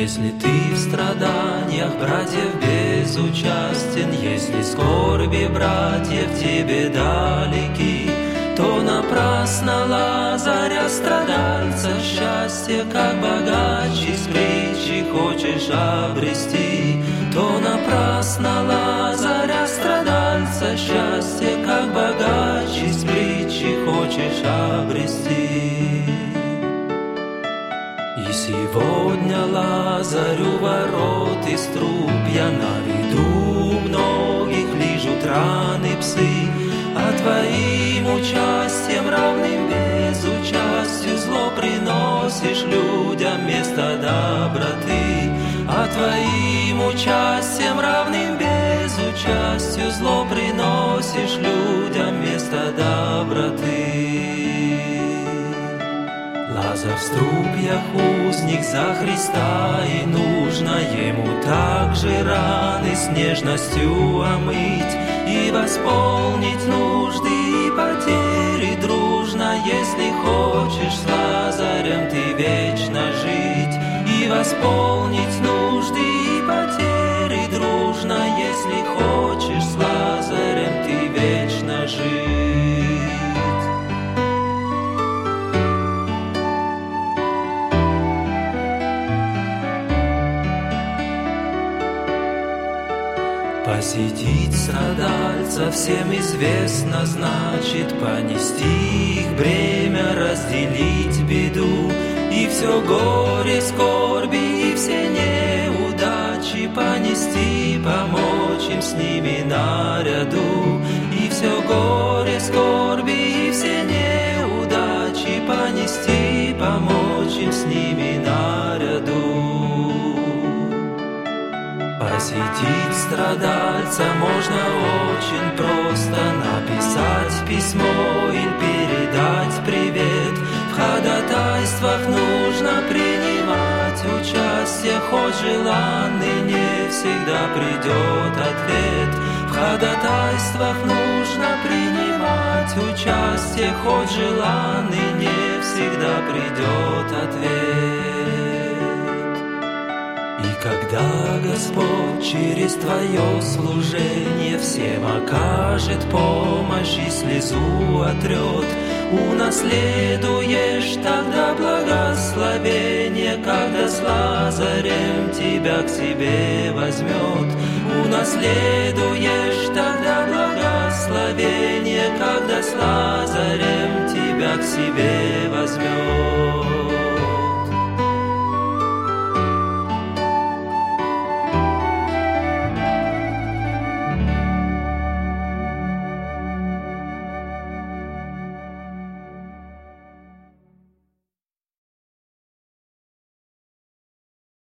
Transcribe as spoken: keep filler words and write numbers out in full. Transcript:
Если ты в страданиях братьев безучастен, если скорби братьев тебе далеки, то напрасно Лазаря страдальца счастье, как богач из притчи хочешь обрести, то напрасно Лазаря страдальца счастье, как богач из притчи хочешь обрести. И сегодня Лазарю ворот из трупья на виду многих лижут раны псы, а твоим участием равным безучастию зло приносишь людям вместо доброты, а твоим участием равным безучастию зло приносишь людям вместо доброты. Лазарь в струпьях узник за Христа, и нужно ему также раны с нежностью омыть и восполнить нужды и потери дружно, если хочешь с Лазарем ты вечно жить, и восполнить нужды и потери дружно, если хочешь с Лазарем ты вечно жить. Посетить страдальца всем известно, значит понести их бремя, разделить беду, и все горе, скорби, и все неудачи понести, помочь им с ними наряду, и все горе, скорби, и все неудачи понести, помочь им с ними наряду. Посетить страдальца можно очень просто, написать письмо или передать привет. В ходатайствах нужно принимать участие, хоть желанный не всегда придет ответ. В ходатайствах нужно принимать участие, хоть желанный не всегда придет ответ. И когда Господь через твое служение всем окажет помощь и слезу отрет, унаследуешь тогда благословение, когда с Лазарем тебя к себе возьмет. Унаследуешь тогда благословение, когда с Лазарем тебя к себе возьмет.